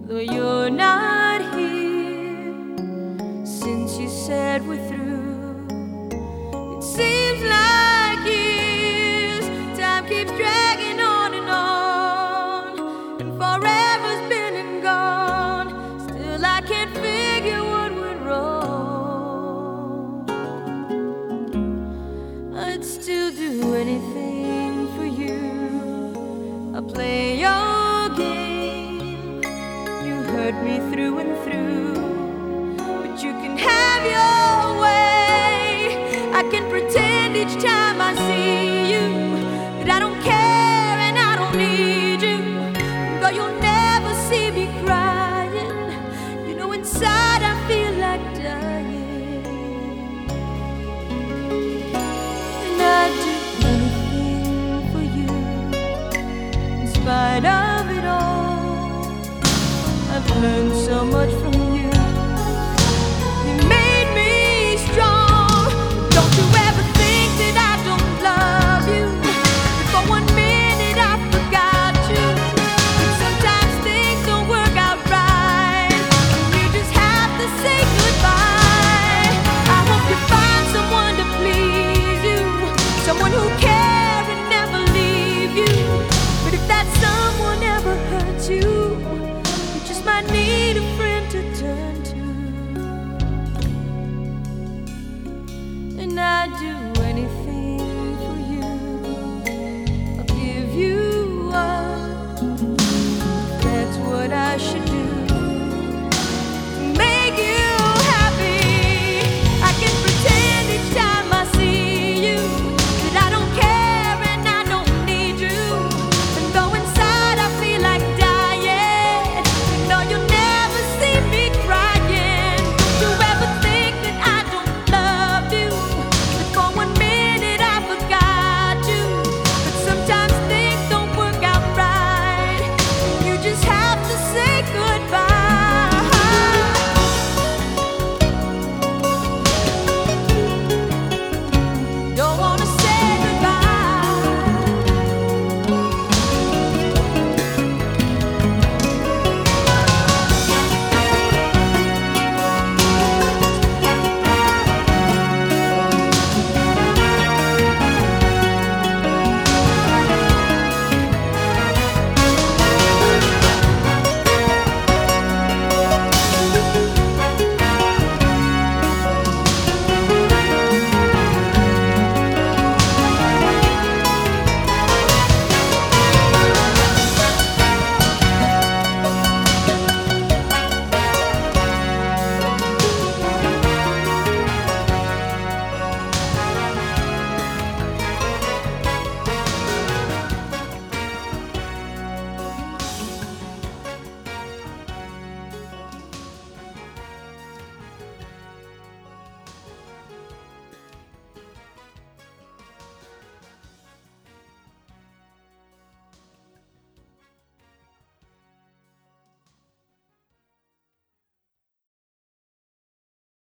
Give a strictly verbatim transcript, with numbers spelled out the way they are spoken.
though you're not here. Since you said we're through, it seems like years. Time keeps dragging on and on, and forever's been and gone. Still I can't figure what went wrong. I'd still do anything for you. I'll play your game. You hurt me through and through, but you can have your way. I can pretend each time I see you that I don't care and I don't need you. Though you'll never see me crying, you know inside I feel like dying. And I'd do anything for you. In spite of it all, I've learned